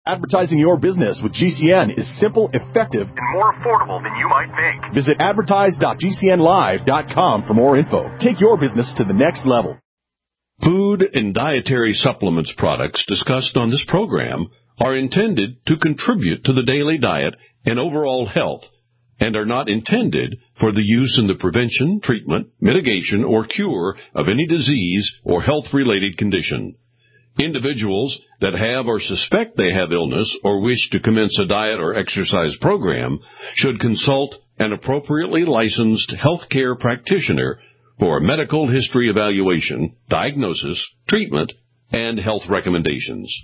Advertising your business with GCN is simple, effective, and more affordable than you might think. Visit advertise.gcnlive.com for more info. Take your business to the next level. Food and dietary supplements products discussed on this program are intended to contribute to the daily diet and overall health and are not intended for the use in the prevention, treatment, mitigation, or cure of any disease or health-related condition. Individuals that have or suspect they have illness or wish to commence a diet or exercise program should consult an appropriately licensed healthcare practitioner for a medical history evaluation, diagnosis, treatment, and health recommendations.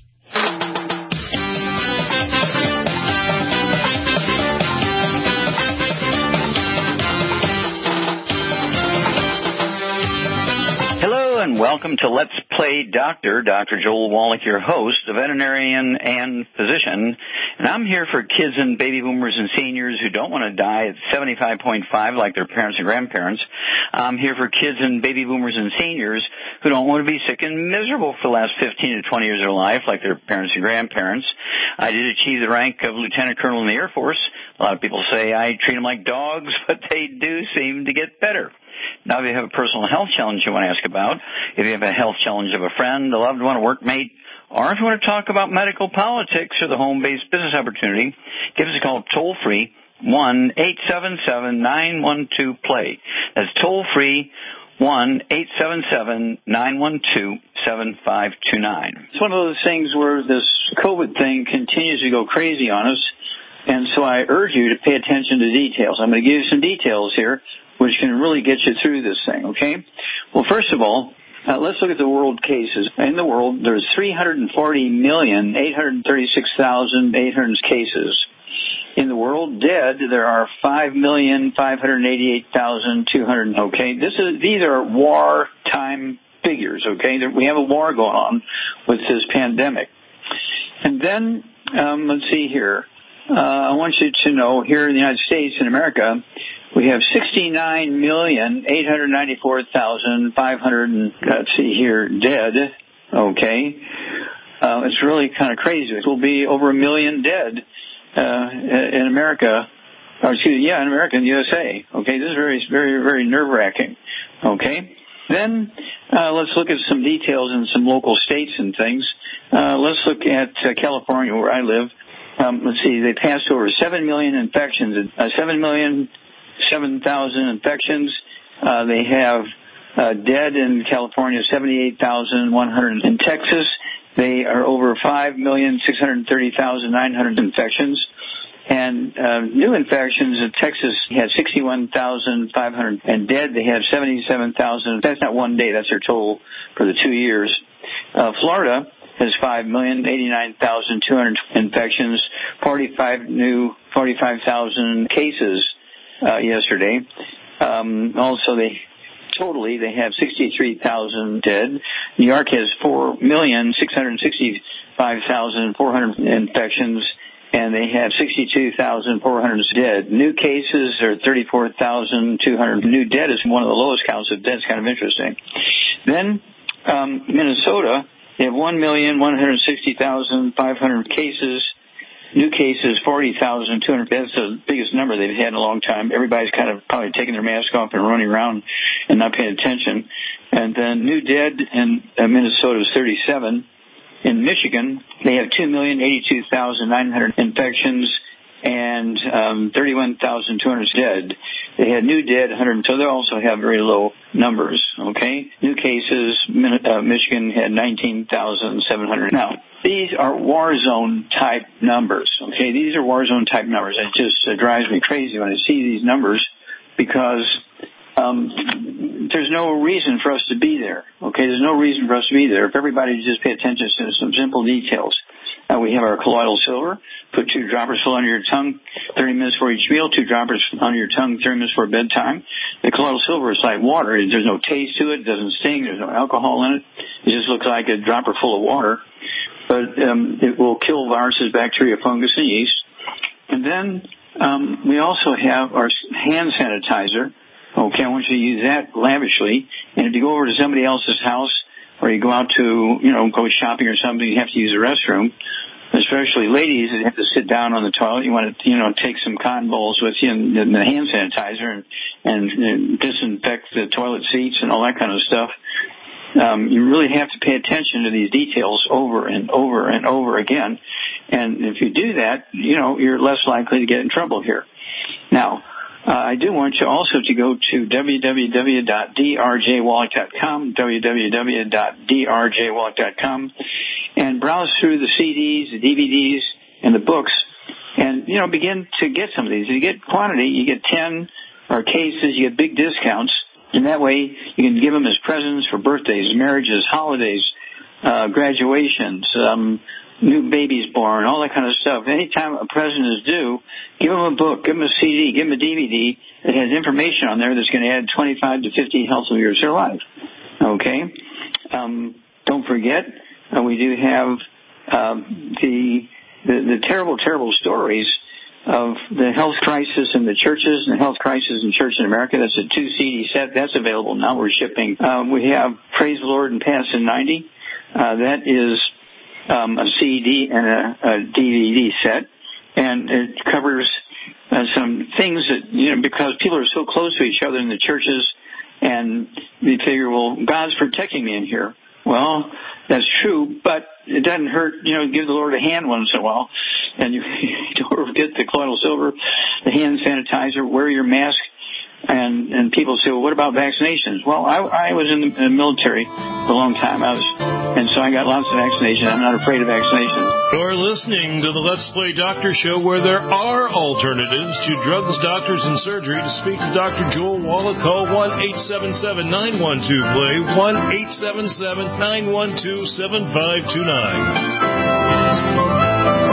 And welcome to Let's Play Doctor. Dr. Joel Wallach, your host, a veterinarian and physician. And I'm here for kids and baby boomers and seniors who don't want to die at 75.5 like their parents and grandparents. I'm here for kids and baby boomers and seniors who don't want to be sick and miserable for the last 15 to 20 years of their life like their parents and grandparents. I did achieve the rank of lieutenant colonel in the Air Force. A lot of people say I treat them like dogs, but they do seem to get better. Now, if you have a personal health challenge you want to ask about, if you have a health challenge of a friend, a loved one, a workmate, or if you want to talk about medical politics or the home-based business opportunity, give us a call toll-free, 1-877-912-PLAY. That's toll-free, 1-877-912-7529. It's one of those things where this COVID thing continues to go crazy on us, and so I urge you to pay attention to details. I'm going to give you some details here which can really get you through this thing, okay? Well, first of all, let's look at the world cases. In the world, there's 340,836,800 cases. In the world, dead, there are 5,588,200, okay? These are wartime figures, okay? We have a war going on with this pandemic. And then, let's see here. I want you to know, here in the United States, in America, we have 69,894,500, let's see here, dead, okay? It's really kind of crazy. It will be over 1 million dead in America, in America and USA, okay? This is very, very, very nerve-wracking, okay? Then let's look at some details in some local states and things. Let's look at California, where I live. Let's see, they passed over 7 million infections, 7,000 infections. They have dead in California, 78,100. In Texas, they are over 5,630,900 infections. And new infections in Texas had 61,500. And dead, they have 77,000. That's not one day. That's their total for the 2 years. Florida has 5,089,200 infections, 45,000 cases yesterday. Also, they have 63,000 dead. New York has 4,665,400 infections, and they have 62,400 dead. New cases are 34,200. New dead is one of the lowest counts of dead. It's kind of interesting. Then Minnesota, they have 1,160,500 cases. New cases, 40,200. That's the biggest number they've had in a long time. Everybody's kind of probably taking their mask off and running around and not paying attention. And then new dead in Minnesota is 37. In Michigan, they have 2,082,900 infections and 31,200 dead. They had new dead 100, so they also have very low numbers, okay? New cases, Michigan had 19,700. Now, these are war zone type numbers, okay? These are war zone type numbers. It just drives me crazy when I see these numbers because there's no reason for us to be there, okay? There's no reason for us to be there if everybody just pay attention to some simple details. We have our colloidal silver. Put 2 droppers full under your tongue 30 minutes for each meal, 2 droppers under your tongue 30 minutes for bedtime. The colloidal silver is like water. There's no taste to it. It doesn't sting. There's no alcohol in it. It just looks like a dropper full of water. But it will kill viruses, bacteria, fungus, and yeast. And then we also have our hand sanitizer. Okay, I want you to use that lavishly. And if you go over to somebody else's house or you go out to, go shopping or something, you have to use the restroom. especially ladies that have to sit down on the toilet. You want to, take some cotton balls with you and the hand sanitizer and disinfect the toilet seats and all that kind of stuff. You really have to pay attention to these details over and over and over again. And if you do that, you're less likely to get in trouble here. Now, I do want you also to go to www.drjwallach.com, www.drjwallach.com, and browse through the CDs, the DVDs, and the books, and, begin to get some of these. If you get quantity, you get 10 or cases, you get big discounts, and that way you can give them as presents for birthdays, marriages, holidays, graduations, new babies born, all that kind of stuff. Anytime a present is due, give them a book, give them a CD, give them a DVD that has information on there that's going to add 25 to 50 healthy years to their life. Okay? Don't forget, we do have the terrible, terrible stories of the health crisis in the churches and the health crisis in Church in America. That's a 2 CD set. That's available now. We're shipping. We have Praise the Lord and Pass in 90. That is a CD and a DVD set, and it covers some things that, because people are so close to each other in the churches, and they figure, well, God's protecting me in here. Well, that's true, but it doesn't hurt, give the Lord a hand once in a while. And you don't forget the colloidal silver, the hand sanitizer, wear your mask. And people say, well, what about vaccinations? Well, I was in the military for a long time. And so I got lots of vaccinations. I'm not afraid of vaccinations. You're listening to the Let's Play Doctor Show, where there are alternatives to drugs, doctors, and surgery. To speak to Dr. Joel Wallach, call 1-877-912-PLAY, 1-877-912-7529.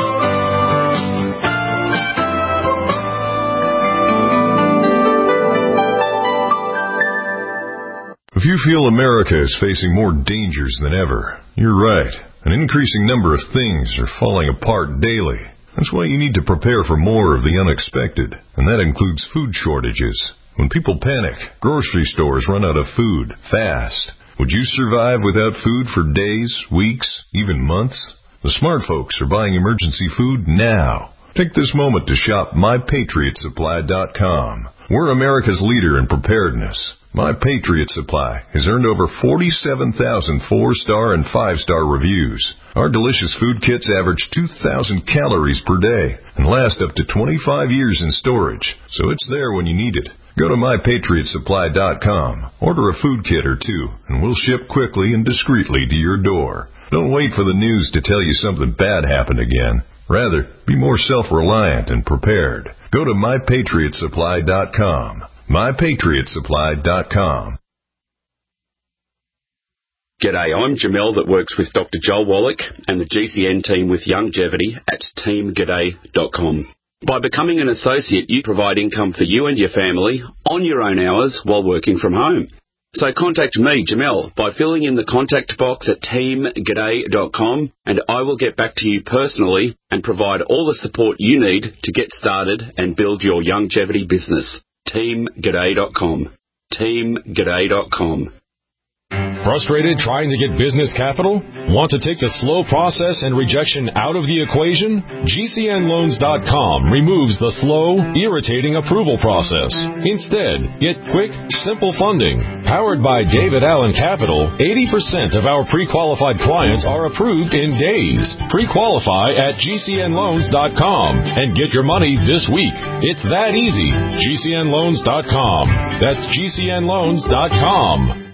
If you feel America is facing more dangers than ever, you're right. An increasing number of things are falling apart daily. That's why you need to prepare for more of the unexpected, and that includes food shortages. When people panic, grocery stores run out of food fast. Would you survive without food for days, weeks, even months? The smart folks are buying emergency food now. Take this moment to shop MyPatriotSupply.com. We're America's leader in preparedness. My Patriot Supply has earned over 47,000 4-star and 5-star reviews. Our delicious food kits average 2,000 calories per day and last up to 25 years in storage, so it's there when you need it. Go to MyPatriotSupply.com, order a food kit or two, and we'll ship quickly and discreetly to your door. Don't wait for the news to tell you something bad happened again. Rather, be more self-reliant and prepared. Go to MyPatriotSupply.com. MyPatriotSupply.com. G'day, I'm Jamel that works with Dr. Joel Wallach and the GCN team with Longevity at teamg'day.com. By becoming an associate, you provide income for you and your family on your own hours while working from home. So contact me, Jamel, by filling in the contact box at teamg'day.com, and I will get back to you personally and provide all the support you need to get started and build your longevity business. teamg'day.com. teamg'day.com. Frustrated trying to get business capital? Want to take the slow process and rejection out of the equation? GCNloans.com removes the slow, irritating approval process. Instead, get quick, simple funding. Powered by David Allen Capital, 80% of our pre-qualified clients are approved in days. Pre-qualify at GCNloans.com and get your money this week. It's that easy. GCNloans.com. That's GCNloans.com.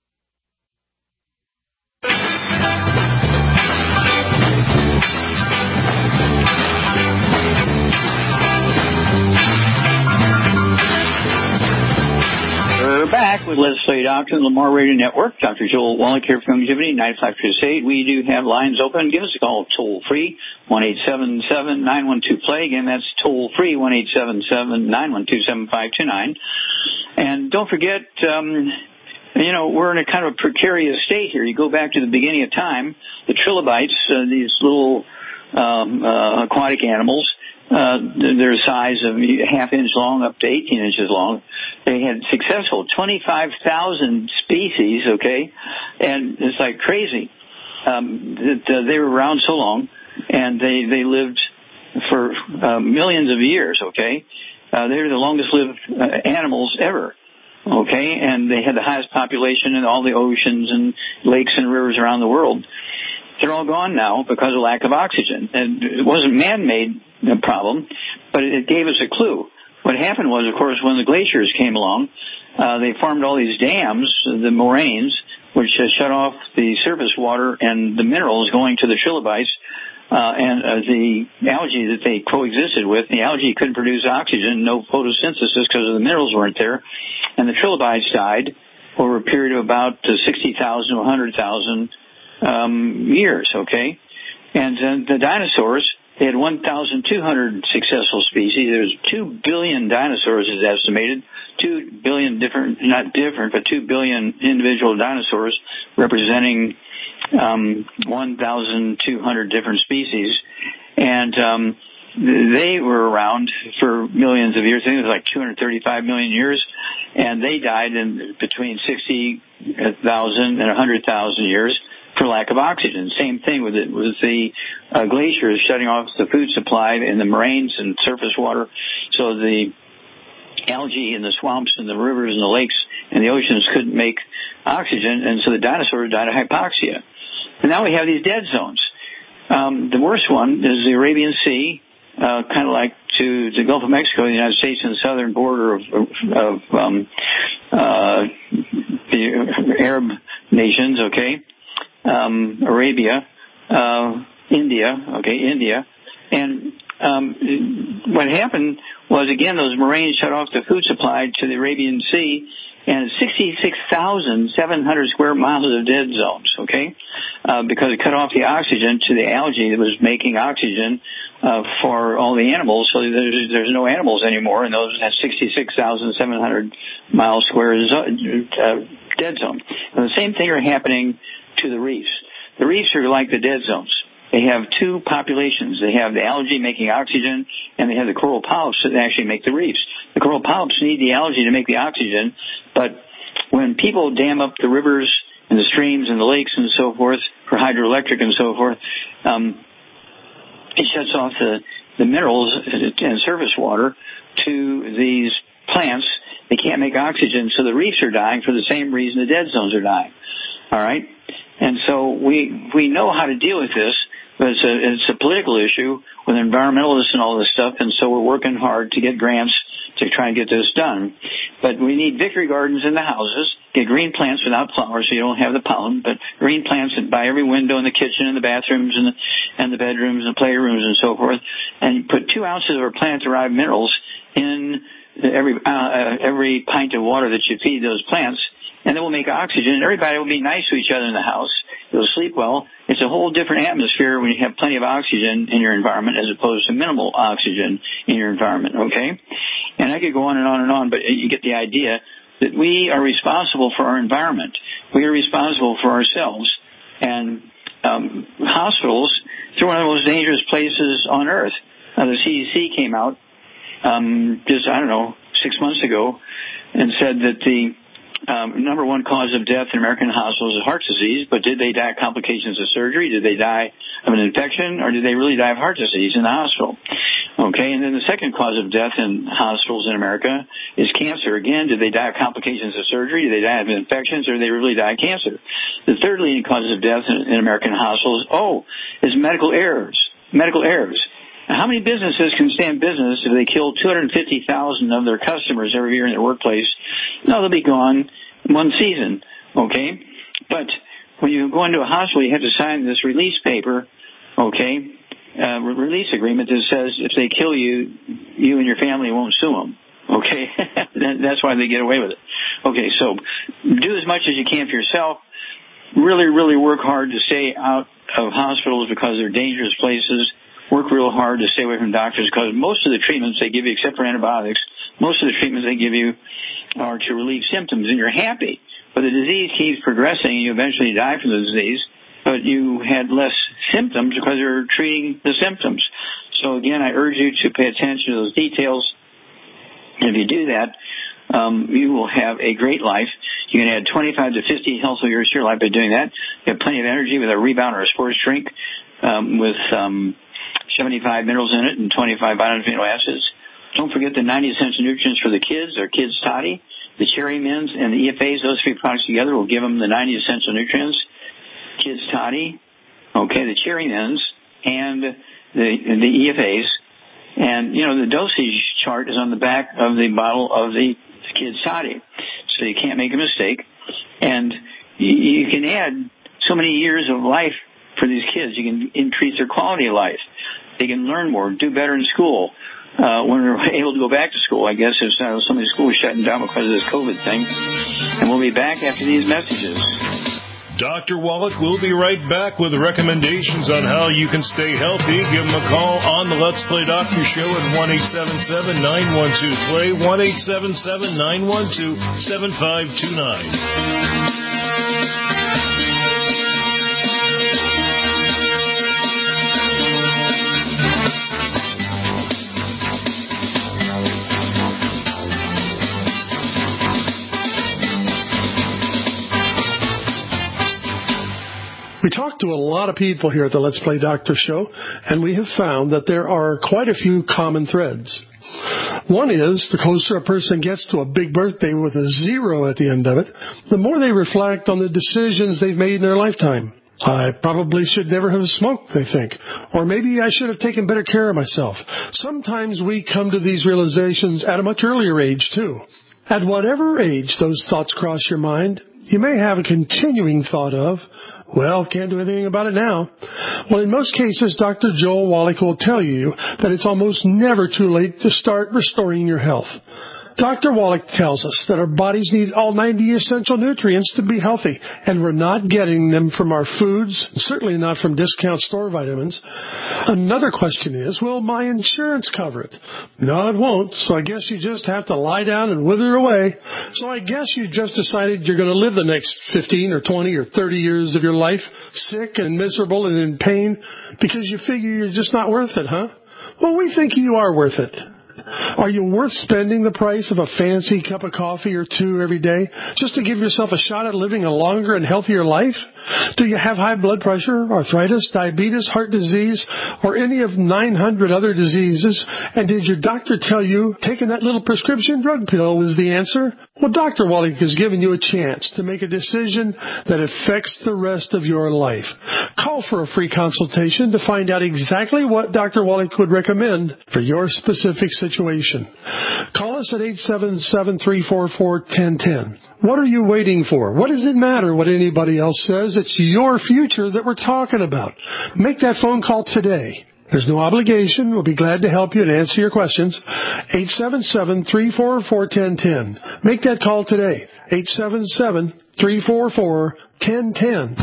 We're back with Let's Play Doctor and Lamar Radio Network. Dr. Joel Wallach here from Longevity, 95 Crusade. We do have lines open. Give us a call toll free, 1-877-912-PLAY. Again, that's toll free, 1-877-912-7529. And don't forget, we're in a kind of a precarious state here. You go back to the beginning of time, the trilobites, these little aquatic animals, they're a size of ½ inch long up to 18 inches long. They had successful 25,000 species, okay? And it's like crazy that they were around so long. and they lived for millions of years, okay? They're the longest-lived animals ever, okay? And they had the highest population in all the oceans and lakes and rivers around the world. They're all gone now because of lack of oxygen. And it wasn't man-made problem, but it gave us a clue. What happened was, of course, when the glaciers came along, they formed all these dams, the moraines, which shut off the surface water and the minerals going to the trilobites and the algae that they coexisted with. The algae couldn't produce oxygen, no photosynthesis because the minerals weren't there. And the trilobites died over a period of about 60,000 to 100,000 years, okay? And the dinosaurs, they had 1,200 successful species. There's 2 billion dinosaurs is estimated. 2 billion but 2 billion individual dinosaurs representing 1,200 different species. And they were around for millions of years. I think it was like 235 million years. And they died in between 60,000 and 100,000 years for lack of oxygen. Same thing with the glaciers shutting off the food supply in the moraines and surface water. So the algae in the swamps and the rivers and the lakes and the oceans couldn't make oxygen, and so the dinosaurs died of hypoxia. And now we have these dead zones. The worst one is the Arabian Sea, kind of like to the Gulf of Mexico, the United States, and the southern border of the Arab nations, okay? Arabia, India. And what happened was, again, those moraines shut off the food supply to the Arabian Sea, and 66,700 square miles of dead zones, okay, because it cut off the oxygen to the algae that was making oxygen for all the animals. So there's no animals anymore in those 66,700 mile square dead zone. And the same thing are happening to the reefs. The reefs are like the dead zones. They have two populations. They have the algae making oxygen, and they have the coral polyps that actually make the reefs. The coral polyps need the algae to make the oxygen, but when people dam up the rivers and the streams and the lakes and so forth for hydroelectric and so forth, it shuts off the minerals and surface water to these plants. They can't make oxygen, so the reefs are dying for the same reason the dead zones are dying. All right? And so we know how to deal with this, but it's a political issue with environmentalists and all this stuff, and so we're working hard to get grants to try and get this done. But we need victory gardens in the houses, get green plants without flowers so you don't have the pollen, but green plants by every window in the kitchen and the bathrooms and the bedrooms and the playrooms and so forth, and put 2 ounces of our plant-derived minerals in every pint of water that you feed those plants, and then we'll make oxygen, and everybody will be nice to each other in the house. You'll sleep well. It's a whole different atmosphere when you have plenty of oxygen in your environment as opposed to minimal oxygen in your environment, okay? And I could go on and on and on, but you get the idea that we are responsible for our environment. We are responsible for ourselves. And hospitals, they're one of the most dangerous places on earth. The CDC came out just, 6 months ago and said that the number one cause of death in American hospitals is heart disease, but did they die of complications of surgery? Did they die of an infection? Or did they really die of heart disease in the hospital? Okay, and then the second cause of death in hospitals in America is cancer. Again, did they die of complications of surgery? Did they die of infections? Or did they really die of cancer? The third leading cause of death in American hospitals, is medical errors. Medical errors. Now, how many businesses can stand business if they kill 250,000 of their customers every year in their workplace? No, they'll be gone in one season, okay? But when you go into a hospital, you have to sign this release paper, okay, release agreement that says if they kill you, you and your family won't sue them, okay? That's why they get away with it. Okay, so do as much as you can for yourself. Really, really work hard to stay out of hospitals because they're dangerous places. Work real hard to stay away from doctors because most of the treatments they give you, except for antibiotics, most of the treatments they give you are to relieve symptoms, and you're happy. But the disease keeps progressing, and you eventually die from the disease, but you had less symptoms because you're treating the symptoms. So, again, I urge you to pay attention to those details. And if you do that, you will have a great life. You can add 25 to 50 healthful years to your life by doing that. You have plenty of energy with a rebound or a sports drink. with 75 minerals in it and 25 amino acids. Don't forget the 90 essential nutrients for the kids, or Kids Toddy. The Cherry Mins and the EFAs, those three products together will give them the 90 essential nutrients. Kids Toddy, the Cherry Mins, and the EFAs. And, the dosage chart is on the back of the bottle of the Kids Toddy, so you can't make a mistake. And you can add so many years of life for these kids. You can increase their quality of life. They can learn more, do better in school. When they're able to go back to school, I guess, if so many schools shutting down because of this COVID thing. And we'll be back after these messages. Dr. Wallach will be right back with recommendations on how you can stay healthy. Give him a call on the Let's Play Doctor Show at 1-877-912-PLAY, 1-877-912-7529. We talk to a lot of people here at the Let's Play Doctor Show, and we have found that there are quite a few common threads. One is, the closer a person gets to a big birthday with a 0 at the end of it, the more they reflect on the decisions they've made in their lifetime. I probably should never have smoked, they think. Or maybe I should have taken better care of myself. Sometimes we come to these realizations at a much earlier age, too. At whatever age those thoughts cross your mind, you may have a continuing thought of, well, can't do anything about it now. Well, in most cases, Dr. Joel Wallach will tell you that it's almost never too late to start restoring your health. Dr. Wallach tells us that our bodies need all 90 essential nutrients to be healthy, and we're not getting them from our foods, certainly not from discount store vitamins. Another question is, will my insurance cover it? No, it won't, so I guess you just have to lie down and wither away. So I guess you just decided you're going to live the next 15 or 20 or 30 years of your life sick and miserable and in pain because you figure you're just not worth it, huh? Well, we think you are worth it. Are you worth spending the price of a fancy cup of coffee or two every day just to give yourself a shot at living a longer and healthier life? Do you have high blood pressure, arthritis, diabetes, heart disease, or any of 900 other diseases? And did your doctor tell you taking that little prescription drug pill is the answer? Well, Dr. Wallach has given you a chance to make a decision that affects the rest of your life. Call for a free consultation to find out exactly what Dr. Wallach would recommend for your specific situation. Call us at 877-344-1010. What are you waiting for? What does it matter what anybody else says? It's your future that we're talking about. Make that phone call today. There's no obligation. We'll be glad to help you and answer your questions. 877-344-1010. Make that call today. 877-344-1010.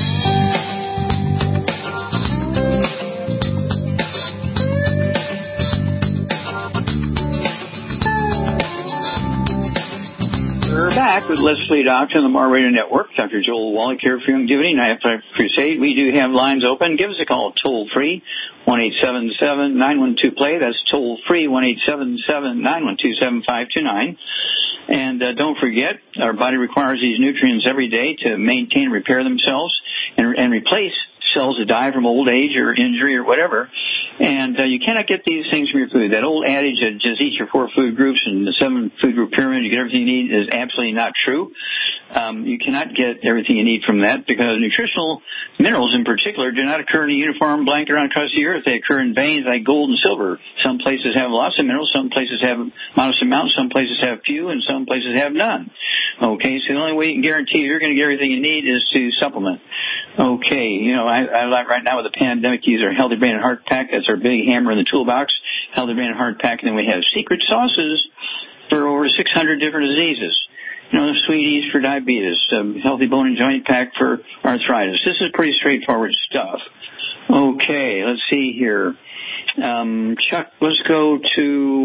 We're back with Let's Play Doctor on the Mar Radio Network. Dr. Joel Wallach here for Longevity, Night Crusade. We do have lines open. Give us a call toll-free, 1-877-912-PLAY. That's toll-free, 1-877-912-7529. And don't forget, our body requires these nutrients every day to maintain and repair themselves and replace cells that die from old age or injury or whatever. And you cannot get these things from your food. That old adage that just eat your 4 food groups and the 7 food group pyramid, you get everything you need, is absolutely not true. You cannot get everything you need from that because nutritional minerals in particular do not occur in a uniform blanket around across the earth. They occur in veins like gold and silver. Some places have lots of minerals, some places have modest amounts, some places have few, and some places have none. Okay, so the only way you can guarantee you're going to get everything you need is to supplement. Okay, I like right now with the pandemic, use our Healthy Brain and Heart Pack. That's our big hammer in the toolbox, Healthy Brain and Heart Pack. And then we have secret sauces for over 600 different diseases. Sweeties for diabetes, Healthy Bone and Joint Pack for arthritis. This is pretty straightforward stuff. Okay, let's see here. Chuck, let's go to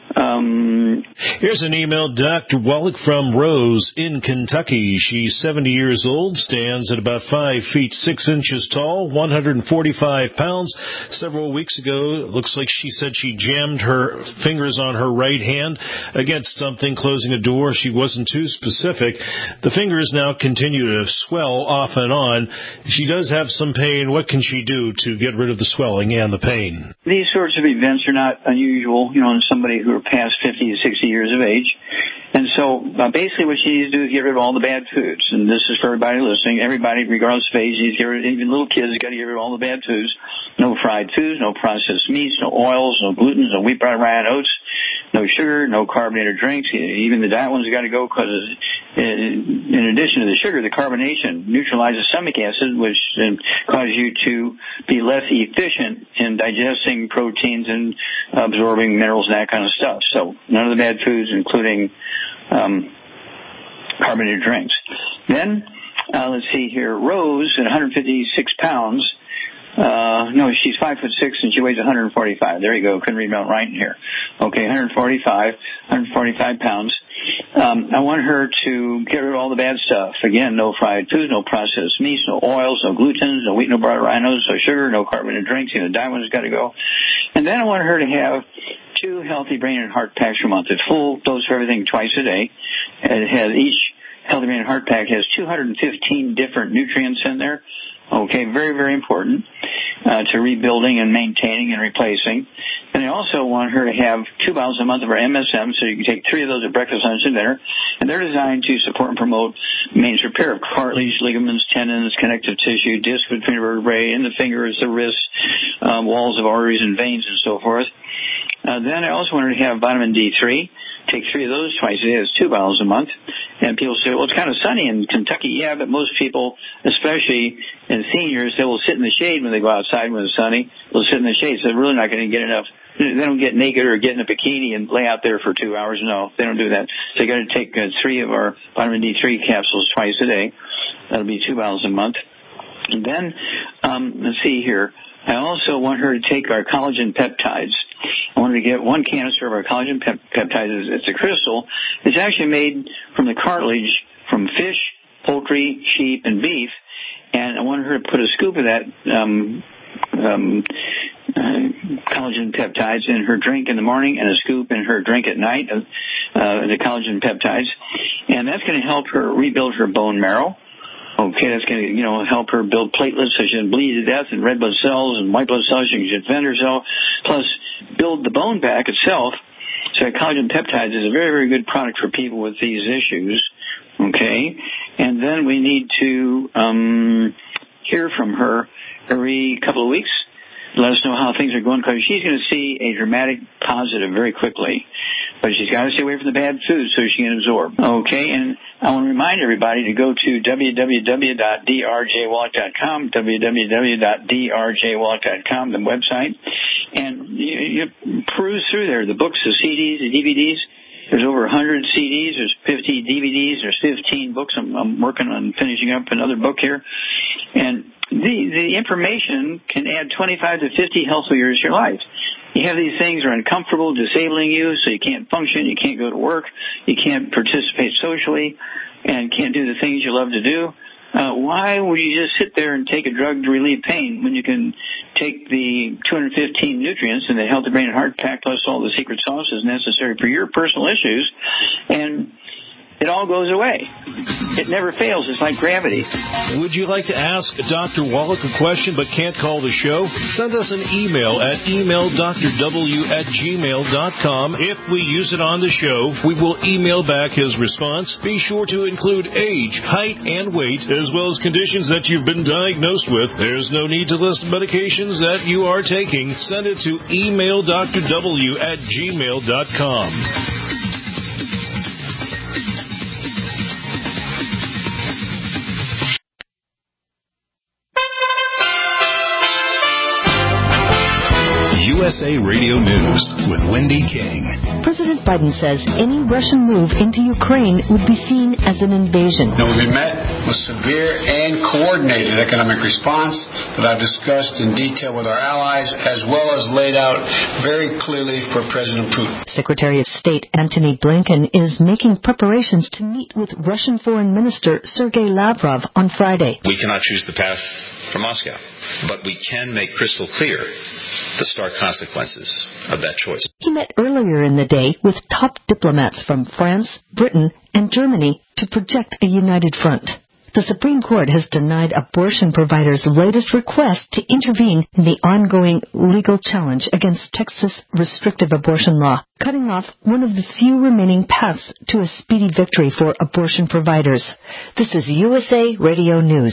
Here's an email, Dr. Wallach, from Rose in Kentucky. She's 70 years old, stands at about 5 feet 6 inches tall, 145 pounds. Several weeks ago, it looks like she said she jammed her fingers on her right hand against something, closing a door. She wasn't too specific. The fingers now continue to swell off and on. She does have some pain. What can she do to get rid of the swelling and the pain? These sorts of events are not unusual, in somebody who are past 50 to 60 years of age. And so basically what she needs to do is get rid of all the bad foods. And this is for everybody listening. Everybody, regardless of age, needs to get rid of, even little kids, got to get rid of all the bad foods. No fried foods, no processed meats, no oils, no gluten, no wheat, bran, rye, and oats, no sugar, no carbonated drinks. Even the diet ones got to go because in addition to the sugar, the carbonation neutralizes stomach acid, which causes you to be less efficient in digesting proteins and absorbing minerals and that kind of stuff. So none of the bad foods, including carbonated drinks. Then, let's see here, Rose at 156 pounds. No, she's 5'6" and she weighs 145. There you go. Couldn't read about right in here. Okay, 145 pounds. I want her to get rid of all the bad stuff. Again, no fried foods, no processed meats, no oils, no gluten, no wheat, no butter, no sugar, no carbonated drinks. The diet one's got to go. And then I want her to have 2 healthy brain and heart packs a month. A full dose of everything twice a day. It has each healthy brain and heart pack has 215 different nutrients in there. Okay, very, very important to rebuilding and maintaining and replacing. And I also want her to have 2 bottles a month of our MSM, so you can take 3 of those at breakfast, lunch, and dinner. And they're designed to support and promote maintenance repair of cartilage, ligaments, tendons, connective tissue, disc between the vertebrae, in the fingers, the wrists, walls of arteries and veins, and so forth. Then I also want her to have vitamin D3. Take 3 of those twice a day. That's 2 bottles a month. And people say, well, it's kind of sunny in Kentucky. Yeah, but most people, especially in seniors, they will sit in the shade when they go outside when it's sunny. They'll sit in the shade, so they're really not going to get enough. They don't get naked or get in a bikini and lay out there for 2 hours. No, they don't do that. So you got to take 3 of our vitamin D3 capsules twice a day. That'll be 2 bottles a month. And then, let's see here. I also want her to take our collagen peptides. I want her to get 1 canister of our collagen peptides. It's a crystal. It's actually made from the cartilage from fish, poultry, sheep, and beef. And I want her to put a scoop of that collagen peptides in her drink in the morning and a scoop in her drink at night of the collagen peptides. And that's going to help her rebuild her bone marrow. Okay, that's going to, help her build platelets so she doesn't bleed to death, and red blood cells and white blood cells, she can defend herself, plus build the bone back itself. So collagen peptides is a very, very good product for people with these issues. Okay, and then we need to hear from her every couple of weeks. Let us know how things are going, because she's going to see a dramatic positive very quickly. But she's got to stay away from the bad food so she can absorb. Okay, and I want to remind everybody to go to www.drjwallach.com, www.drjwallach.com, the website, and you peruse through there, the books, the CDs, the DVDs. There's over 100 CDs, there's 50 DVDs, there's 15 books. I'm working on finishing up another book here. And the information can add 25 to 50 healthful years to your life. You have these things that are uncomfortable, disabling you, so you can't function, you can't go to work, you can't participate socially, and can't do the things you love to do. Why would you just sit there and take a drug to relieve pain when you can take the 215 nutrients in the Healthy Brain and Heart Pack plus all the secret sauces necessary for your personal issues, and it all goes away. It never fails. It's like gravity. Would you like to ask Dr. Wallach a question but can't call the show? Send us an email at emaildrw@gmail.com. If we use it on the show, we will email back his response. Be sure to include age, height, and weight, as well as conditions that you've been diagnosed with. There's no need to list medications that you are taking. Send it to emaildrw@gmail.com. USA Radio News with Wendy King. President Biden says any Russian move into Ukraine would be seen as an invasion. Now, we met with severe and coordinated economic response that I've discussed in detail with our allies, as well as laid out very clearly for President Putin. Secretary of State Antony Blinken is making preparations to meet with Russian Foreign Minister Sergei Lavrov on Friday. We cannot choose the path from Moscow, but we can make crystal clear the stark consequences of that choice. He met earlier in the day with top diplomats from France, Britain, and Germany to project a united front. The Supreme Court has denied abortion providers' latest request to intervene in the ongoing legal challenge against Texas' restrictive abortion law, cutting off one of the few remaining paths to a speedy victory for abortion providers. This is USA Radio News.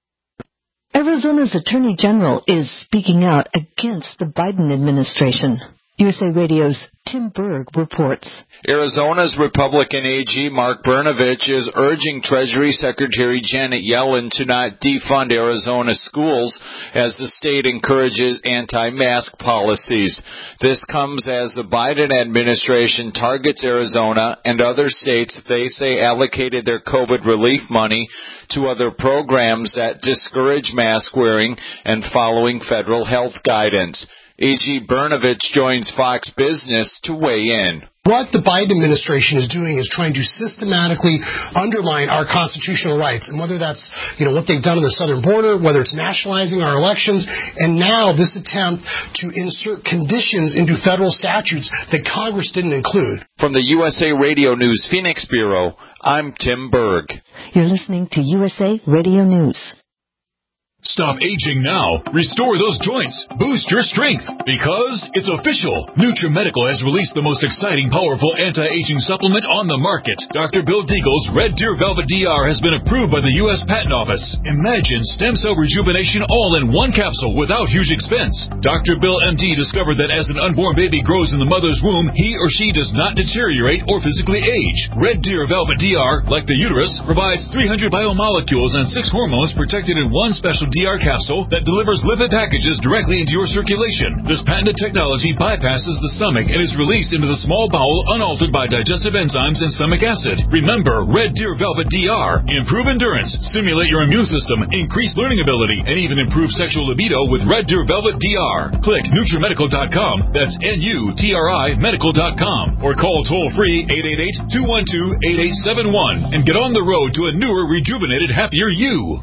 Arizona's Attorney General is speaking out against the Biden administration. USA Radio's Tim Berg reports. Arizona's Republican AG Mark Brnovich is urging Treasury Secretary Janet Yellen to not defund Arizona schools as the state encourages anti-mask policies. This comes as the Biden administration targets Arizona and other states they say allocated their COVID relief money to other programs that discourage mask wearing and following federal health guidance. AG Brnovich joins Fox Business to weigh in. What the Biden administration is doing is trying to systematically undermine our constitutional rights, and whether that's, what they've done on the southern border, whether it's nationalizing our elections, and now this attempt to insert conditions into federal statutes that Congress didn't include. From the USA Radio News Phoenix Bureau, I'm Tim Berg. You're listening to USA Radio News. Stop aging now. Restore those joints. Boost your strength. Because it's official. NutriMedical has released the most exciting, powerful anti-aging supplement on the market. Dr. Bill Deagle's Red Deer Velvet DR has been approved by the U.S. Patent Office. Imagine stem cell rejuvenation all in one capsule without huge expense. Dr. Bill MD discovered that as an unborn baby grows in the mother's womb, he or she does not deteriorate or physically age. Red Deer Velvet DR, like the uterus, provides 300 biomolecules and 6 hormones protected in one special DR capsule that delivers lipid packages directly into your circulation. This patented technology bypasses the stomach and is released into the small bowel unaltered by digestive enzymes and stomach acid. Remember, Red Deer Velvet DR. Improve endurance, stimulate your immune system, increase learning ability, and even improve sexual libido with Red Deer Velvet DR. Click NutriMedical.com, that's NUTRI Medical.com, or call toll-free 888-212-8871 and get on the road to a newer, rejuvenated, happier you.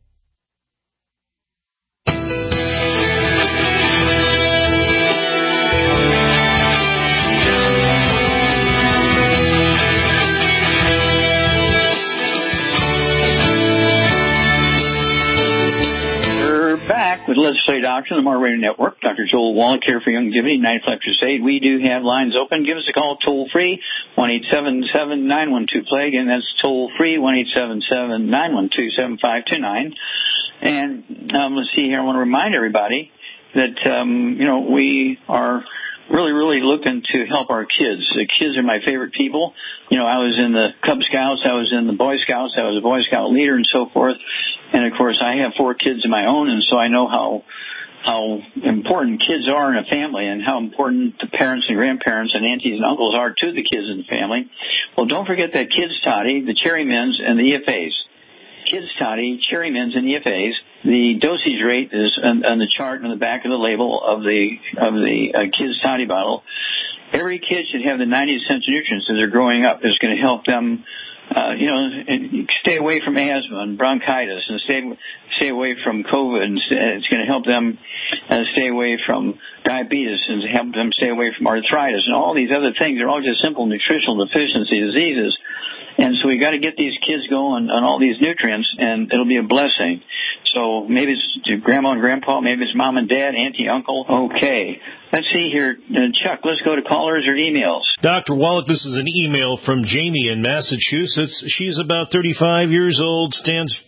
Back with Let's Play Doctor, the More Radio Network. Dr. Joel Wallach here for Youngevity, 9th Lecture Crusade. We do have lines open. Give us a call toll-free, 1-877-912-PLAY. Again, that's toll-free, 1-877-912-7529. And let's see here. I want to remind everybody that, we are really looking to help our kids. The kids are my favorite people. I was in the Cub Scouts, I was in the Boy Scouts, I was a Boy Scout leader and so forth. And of course, I have 4 kids of my own, and so I know how important kids are in a family and how important the parents and grandparents and aunties and uncles are to the kids in the family. Well, don't forget that Kids Toddy, the Cherry Mints, and the EFAs. Kids Toddy, Cherry Mints, and EFAs. The dosage rate is on the chart on the back of the label of the Kids Toddy bottle. Every kid should have the 90 essential nutrients as they're growing up. It's going to help them, stay away from asthma and bronchitis, and stay away from COVID. And it's going to help them stay away from diabetes and help them stay away from arthritis and all these other things. They're all just simple nutritional deficiency diseases. And so we got to get these kids going on all these nutrients, and it'll be a blessing. So maybe it's grandma and grandpa, maybe it's mom and dad, auntie, uncle. Okay. Let's see here. Chuck, let's go to callers or emails. Dr. Wallach, this is an email from Jamie in Massachusetts. She's about 35 years old, stands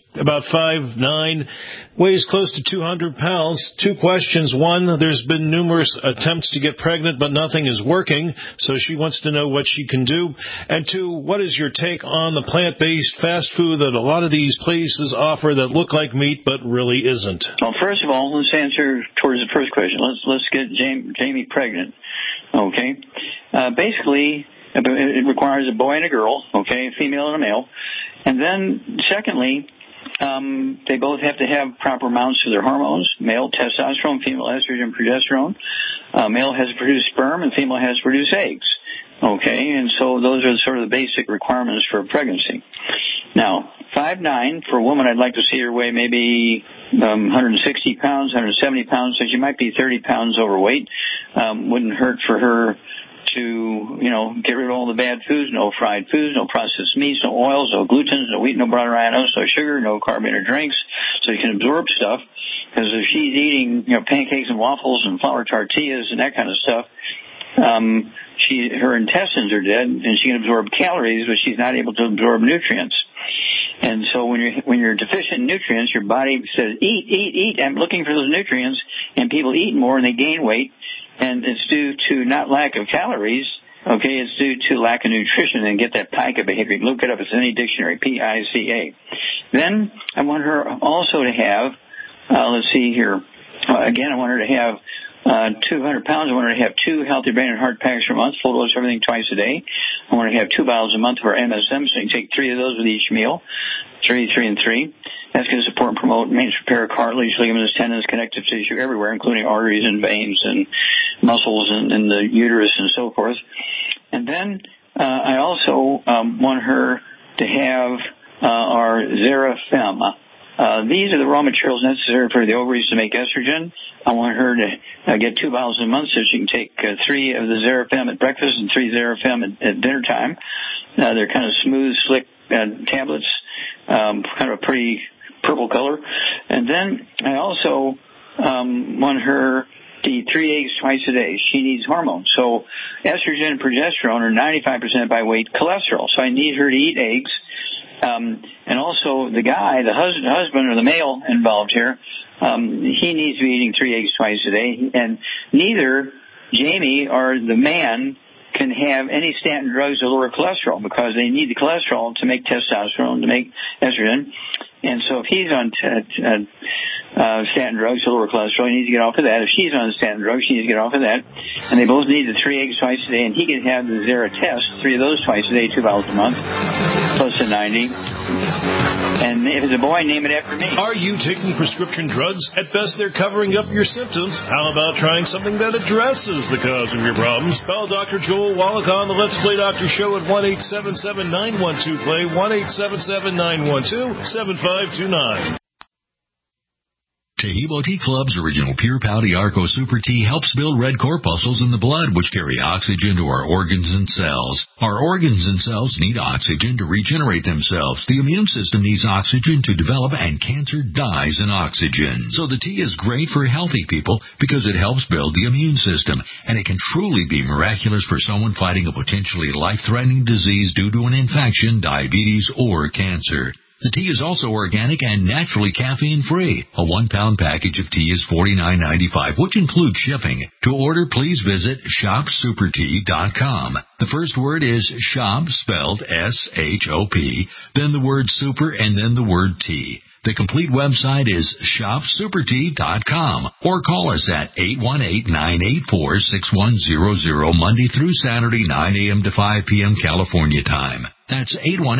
about 5'9", weighs close to 200 pounds. 2 questions. 1, there's been numerous attempts to get pregnant, but nothing is working, so she wants to know what she can do. And 2, what is your take on the plant-based fast food that a lot of these places offer that look like meat but really isn't? Well, first of all, let's answer towards the first question. Let's get Jamie pregnant. Okay. Basically, it requires a boy and a girl, okay, a female and a male. And then, secondly, they both have to have proper amounts of their hormones, male testosterone, female estrogen, progesterone. Male has to produce sperm and female has to produce eggs. Okay, and so those are sort of the basic requirements for pregnancy. Now, 5'9", for a woman, I'd like to see her weigh maybe 160 pounds, 170 pounds, so she might be 30 pounds overweight. Wouldn't hurt for her to, get rid of all the bad foods, no fried foods, no processed meats, no oils, no glutens, no wheat, no brown rhinos, no sugar, no carbonated drinks, so you can absorb stuff. Because if she's eating, pancakes and waffles and flour tortillas and that kind of stuff, her intestines are dead, and she can absorb calories, but she's not able to absorb nutrients. And so when you're deficient in nutrients, your body says, eat, I'm looking for those nutrients, and people eat more and they gain weight, and it's due to not lack of calories, okay, it's due to lack of nutrition, and get that PICA behavior. You can look it up, it's in any dictionary, PICA. Then I want her also to have, let's see here, again, I want her to have 200 pounds. I want her to have 2 healthy brain and heart packs per month, full dose everything twice a day. I want her to have 2 bottles a month of our MSM, so you can take 3 of those with each meal, 3, and 3. That's going to support and promote maintenance, repair, cartilage, ligaments, tendons, connective tissue everywhere, including arteries and veins and muscles and the uterus and so forth. And then I also want her to have our Xerafem. These are the raw materials necessary for the ovaries to make estrogen. I want her to get 2 bottles a month so she can take 3 of the Xerafem at breakfast and 3 Xerafem at dinner time. They're kind of smooth, slick tablets, kind of a pretty purple color. And then I also want her to eat 3 eggs twice a day. She needs hormones. So estrogen and progesterone are 95% by weight cholesterol. So I need her to eat eggs. And also the guy, the husband or the male involved here, he needs to be eating 3 eggs twice a day. And neither Jamie or the man can have any statin drugs to lower cholesterol because they need the cholesterol to make testosterone, to make estrogen. And so if he's on statin drugs to lower cholesterol, he needs to get off of that. If she's on statin drugs, she needs to get off of that. And they both need the 3 eggs twice a day, and he can have the Xeratest, 3 of those twice a day, 2 bottles a month, close to 90. And if it's a boy, name it after me. Are you taking prescription drugs? At best, they're covering up your symptoms. How about trying something that addresses the cause of your problems? Call Dr. Joel Wallach on the Let's Play Doctor Show at 1-877-912-PLAY, 1-877-912-7529. Taheebo Tea Club's original Pure Pouty Arco Super Tea helps build red corpuscles in the blood, which carry oxygen to our organs and cells. Our organs and cells need oxygen to regenerate themselves. The immune system needs oxygen to develop, and cancer dies in oxygen. So the tea is great for healthy people because it helps build the immune system, and it can truly be miraculous for someone fighting a potentially life-threatening disease due to an infection, diabetes, or cancer. The tea is also organic and naturally caffeine-free. A 1-pound package of tea is $49.95, which includes shipping. To order, please visit shopsupertea.com. The first word is shop, spelled S-H-O-P, then the word super, and then the word tea. The complete website is shopsupertea.com, or call us at 818-984-6100 Monday through Saturday, 9 a.m. to 5 p.m. California time. That's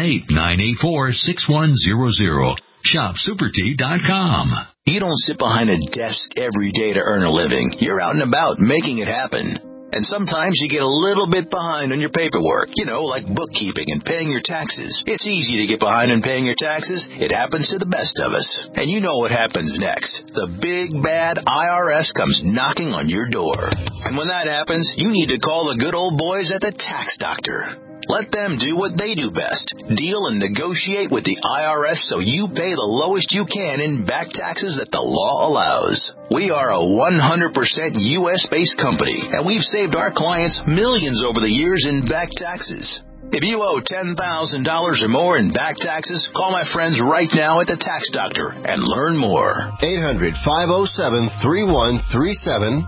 818-984-6100. shopsupertea.com. You don't sit behind a desk every day to earn a living. You're out and about making it happen. And sometimes you get a little bit behind on your paperwork, like bookkeeping and paying your taxes. It's easy to get behind on paying your taxes. It happens to the best of us. And you know what happens next. The big, bad IRS comes knocking on your door. And when that happens, you need to call the good old boys at the Tax Doctor. Let them do what they do best. Deal and negotiate with the IRS so you pay the lowest you can in back taxes that the law allows. We are a 100% U.S.-based company, and we've saved our clients millions over the years in back taxes. If you owe $10,000 or more in back taxes, call my friends right now at the Tax Doctor and learn more. 800-507-3137.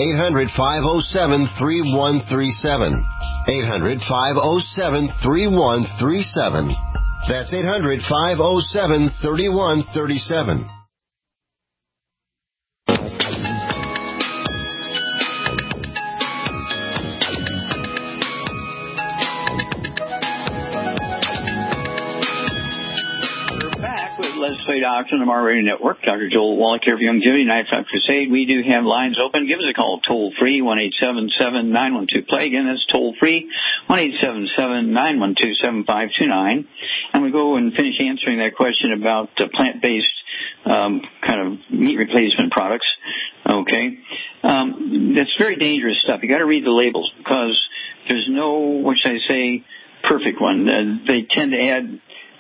800-507-3137. 800-507-3137. That's 800-507-3137. Let's Play Doctor on the Mar Radio Network. Dr. Joel Wallach here for Longevity Nights on Crusade. We do have lines open. Give us a call toll free, 1-877-912-PLAY. Again, that's toll free, 1-877-912-7529. And we go and finish answering that question about plant-based kind of meat replacement products. Okay. That's very dangerous stuff. You got to read the labels because there's no, what should I say, perfect one. They tend to add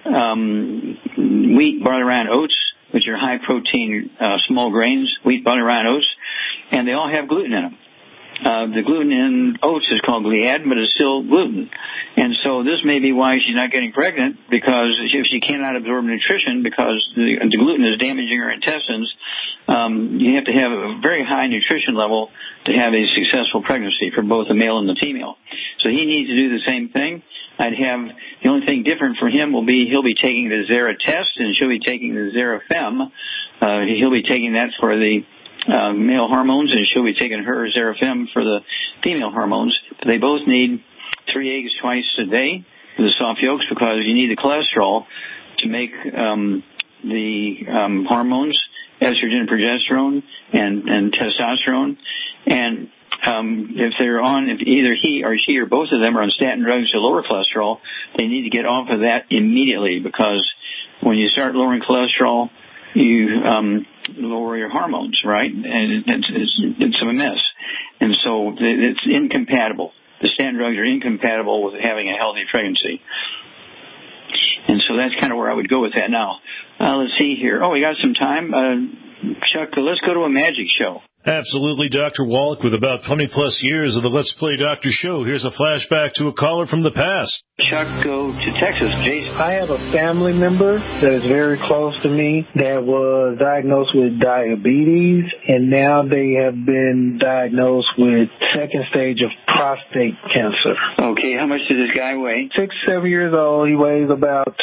wheat, barley, rye, and oats, which are high-protein small grains, wheat, barley, rye, and oats, and they all have gluten in them. The gluten in oats is called gliadin, but it's still gluten. And so this may be why she's not getting pregnant, because if she cannot absorb nutrition because the gluten is damaging her intestines, you have to have a very high nutrition level to have a successful pregnancy for both the male and the female. So he needs to do the same thing. The only thing different for him will be he'll be taking the Zera test and she'll be taking the Zerafem. He'll be taking that for the male hormones and she'll be taking her Zerafem for the female hormones. They both need 3 eggs twice a day for the soft yolks because you need the cholesterol to make the hormones, estrogen, progesterone, and testosterone. And if either he or she or both of them are on statin drugs to lower cholesterol, they need to get off of that immediately because when you start lowering cholesterol, you lower your hormones, right? And it's a mess. And so it's incompatible. The statin drugs are incompatible with having a healthy pregnancy. And so that's kind of where I would go with that now. Let's see here. Oh, we got some time. Chuck, let's go to a magic show. Absolutely, Dr. Wallach, with about 20-plus years of the Let's Play Doctor show. Here's a flashback to a caller from the past. Chuck, go to Texas. Jason. I have a family member that is very close to me that was diagnosed with diabetes, and now they have been diagnosed with second stage of prostate cancer. Okay, how much does this guy weigh? 6, 7 years old. He weighs about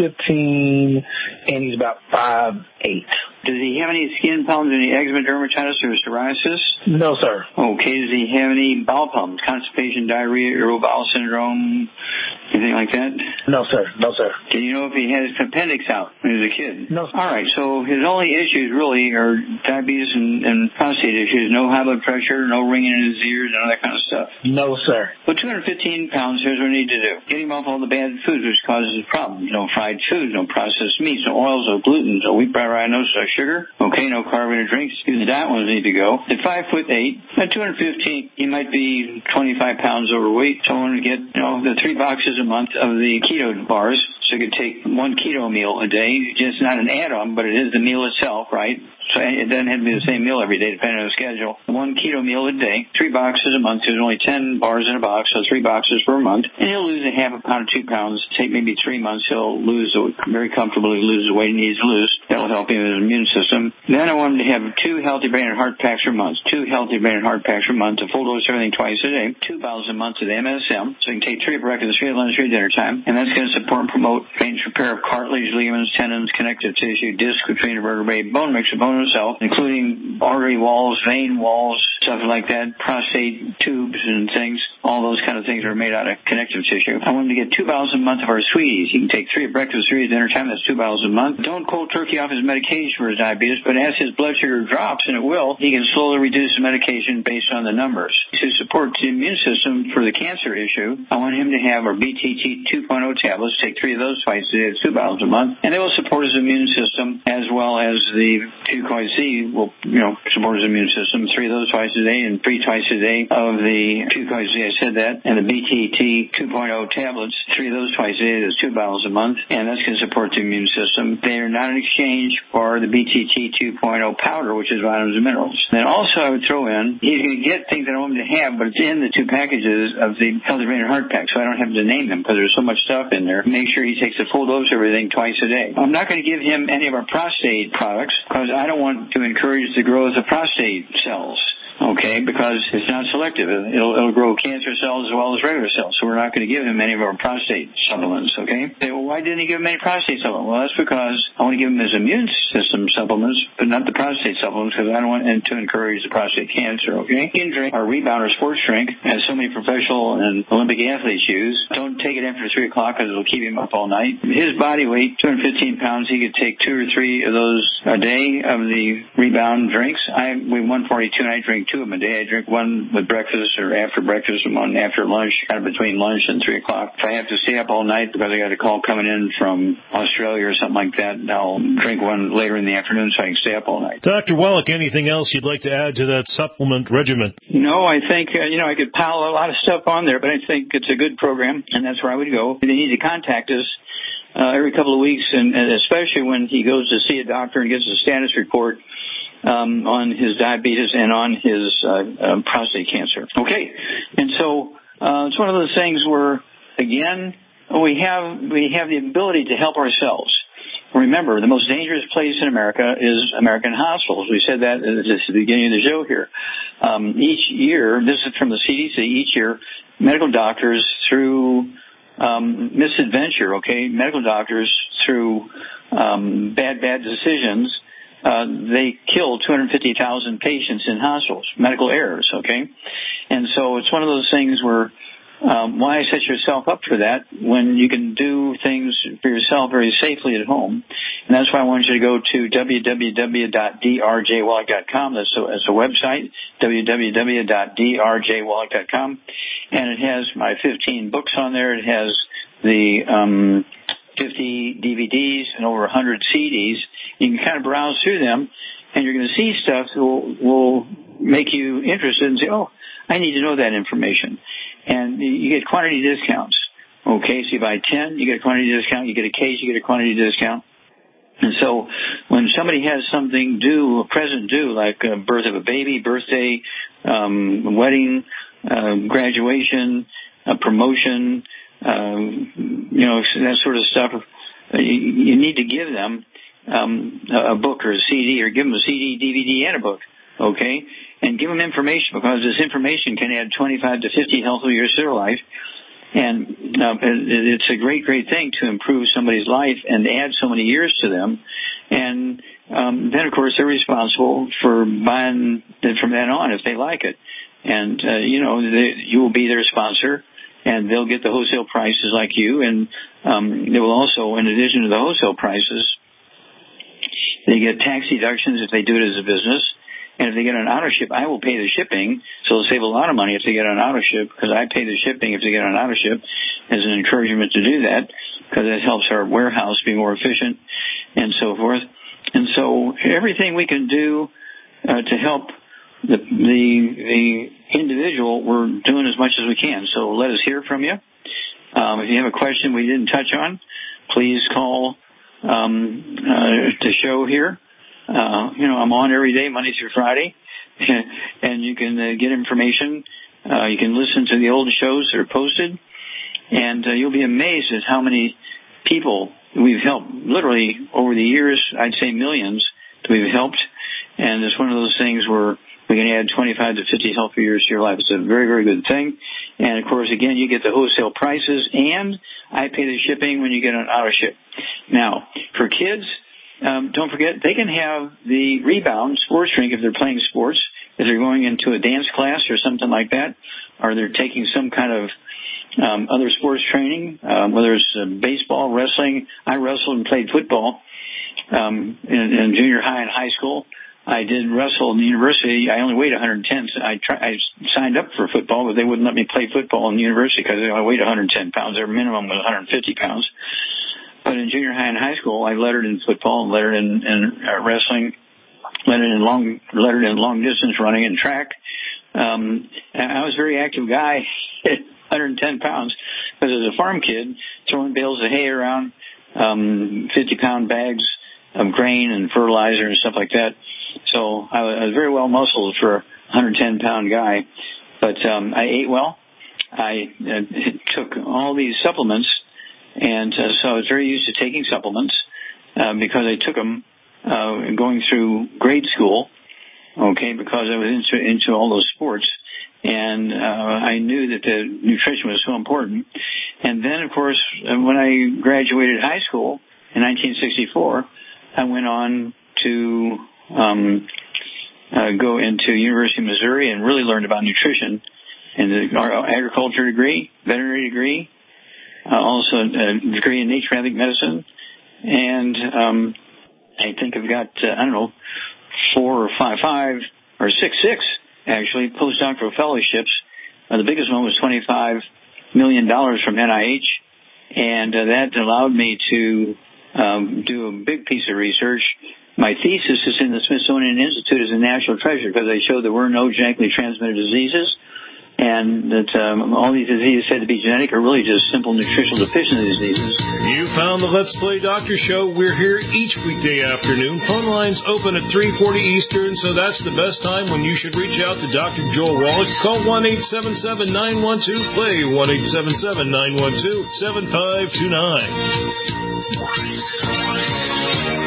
215, and he's about 5'8". Does he have any skin problems, any eczema, dermatitis, or psoriasis? No, sir. Okay, does he have any bowel problems, constipation, diarrhea, irritable bowel syndrome, anything like that? No, sir. No, sir. Do you know if he had his appendix out when he was a kid? No. All right, so his only issues really are diabetes and prostate issues, no high blood pressure, no ringing in his ears, none of that kind of stuff. No, sir. Well, 215 pounds, here's what we need to do. Get him off all the bad foods which causes problems. No fried foods, no processed meats, no oils, no gluten, no wheat, brown rice, no sugar. Okay, no carbonated drinks. The diet ones need to go. At 5'8", at 215, he might be 25 pounds overweight. So I want to get, the 3 boxes a month of the keto bars. So you could take 1 keto meal a day. Just not an add-on, but it is the meal itself, right? So it doesn't have to be the same meal every day, depending on the schedule. 1 keto meal a day, 3 boxes a month. There's only 10 bars in a box, so 3 boxes per month. And he'll lose a half a pound to 2 pounds. Take maybe 3 months, he'll very comfortably lose the weight he needs to lose. That'll help him with his immune system. Then I want him to have 2 healthy brain and heart packs per month. 2 healthy brain and heart packs per month. A full dose of everything twice a day. 2 bottles a month of the MSM. So you can take 3 at breakfast, 3 at lunch, 3 at dinner time. And that's going to support and promote maintenance repair of cartilage, ligaments, tendons, connective tissue, disc between the vertebrae, bone mixture, bone itself, including artery walls, vein walls, stuff like that, prostate tubes and things. All those kind of things are made out of connective tissue. I want him to get 2 bottles a month of our sweeties. He can take 3 at breakfast, 3 at dinner time. That's 2 bottles a month. Don't cold turkey off his medication for his diabetes, but as his blood sugar drops, and it will, he can slowly reduce the medication based on the numbers. To support the immune system for the cancer issue, I want him to have our BTT 2.0 tablets. Take 3 of those twice a day. That's 2 bottles a month. And they will support his immune system as well as the Q-Coid-C will, support his immune system. 3 of those twice a day and 3 twice a day of the Q-Coid-C. I said that. And and the BTT 2.0 tablets, 3 of those twice a day. That's 2 bottles a month, and that's going to support the immune system. They are not an exchange for the BTT 2.0 powder, which is vitamins and minerals. Then also I would throw in, he's going to get things that I want him to have, but it's in the 2 packages of the Healthy Brain and Heart Pack, so I don't have to name them because there's so much stuff in there. Make sure he takes a full dose of everything twice a day. I'm not going to give him any of our prostate products because I don't want to encourage the growth of prostate cells. Okay, because it's not selective. It'll grow cancer cells as well as regular cells. So we're not going to give him any of our prostate supplements, okay? Say, well, why didn't he give him any prostate supplements? Well, that's because I want to give him his immune system supplements, but not the prostate supplements because I don't want him to encourage the prostate cancer, okay? Skin Drink, our rebounder sports drink, as so many professional and Olympic athletes use. Don't take it after 3 o'clock because it'll keep him up all night. His body weight, 215 pounds, he could take 2 or 3 of those a day of the rebound drinks. I weigh 142 and I drink 2 of them a day. I drink one with breakfast or after breakfast and one after lunch, kind of between lunch and 3 o'clock. If I have to stay up all night because I got a call coming in from Australia or something like that, I'll drink one later in the afternoon so I can stay up all night. Dr. Wallach, anything else you'd like to add to that supplement regimen? No, I think, I could pile a lot of stuff on there, but I think it's a good program, and that's where I would go. They need to contact us every couple of weeks, and especially when he goes to see a doctor and gets a status report on his diabetes and on his prostate cancer. Okay, and so it's one of those things where, again, we have the ability to help ourselves. Remember, the most dangerous place in America is American hospitals. We said that at the beginning of the show here. Each year, this is from the CDC, each year, medical doctors through misadventure, medical doctors through bad decisions, they kill 250,000 patients in hospitals, medical errors, And so it's one of those things where why set yourself up for that when you can do things for yourself very safely at home? And that's why I want you to go to www.drjwallach.com. That's a website, www.drjwallach.com. And it has my 15 books on there. It has the 50 DVDs and over 100 CDs. You can kind of browse through them, and you're going to see stuff that will make you interested and say, oh, I need to know that information. And you get quantity discounts. So you buy 10, you get a quantity discount. You get a case, you get a quantity discount. And so when somebody has something due, a present due, like a birth of a baby, birthday, wedding, graduation, a promotion, that sort of stuff, you need to give them a book or a CD, or give them a CD, DVD, and a book, and give them information, because this information can add 25 to 50 healthy years to their life, and it's a great thing to improve somebody's life and add so many years to them, and then, of course, they're responsible for buying it from then on if they like it, and, you will be their sponsor, and they'll get the wholesale prices like you, and they will also, in addition to the wholesale prices, they get tax deductions if they do it as a business. And if they get an auto ship, I will pay the shipping, so they'll save a lot of money if they get an auto ship, because I pay the shipping if they get an auto ship as an encouragement to do that, because it helps our warehouse be more efficient and so forth. And so everything we can do to help the individual, we're doing as much as we can. So let us hear from you. If you have a question we didn't touch on, please call the show here. I'm on every day, Monday through Friday, and you can get information. You can listen to the old shows that are posted, and you'll be amazed at how many people we've helped. Literally, over the years, I'd say millions that we've helped, and it's one of those things where we can add 25 to 50 healthy years to your life. It's a very, very good thing. And, of course, again, you get the wholesale prices, and I pay the shipping when you get an auto ship. Now, for kids, don't forget, they can have the Rebound sports drink if they're playing sports, if they're going into a dance class or something like that, or they're taking some kind of other sports training, whether it's baseball, wrestling. I wrestled and played football in junior high and high school. I did wrestle in the university. I only weighed 110. So I signed up for football, but they wouldn't let me play football in the university because I weighed 110 pounds. Their minimum was 150 pounds. But in junior high and high school, I lettered in football, lettered in wrestling, lettered in long distance running and track. I was a very active guy. 110 pounds because as a farm kid, throwing bales of hay around, 50-pound bags of grain and fertilizer and stuff like that. So I was very well muscled for a 110-pound guy. But I ate well. I took all these supplements, and so I was very used to taking supplements because I took them going through grade school, okay, because I was into all those sports. And I knew that the nutrition was so important. And then, of course, when I graduated high school in 1964, I went on to go into University of Missouri and really learned about nutrition and the agriculture degree, veterinary degree, also a degree in naturopathic medicine. And I think I've got, 4 or 5 or 6 actually, postdoctoral fellowships. The biggest one was $25 million from NIH, and that allowed me to do a big piece of research. My thesis is in the Smithsonian Institute as a national treasure because I showed there were no genetically transmitted diseases, and that all these diseases said to be genetic are really just simple nutritional deficiency diseases. You found the Let's Play Doctor Show. We're here each weekday afternoon. Phone lines open at 3:40 Eastern, so that's the best time when you should reach out to Dr. Joel Wallach. Call 1-877-912-PLAY, 1-877-912-7529.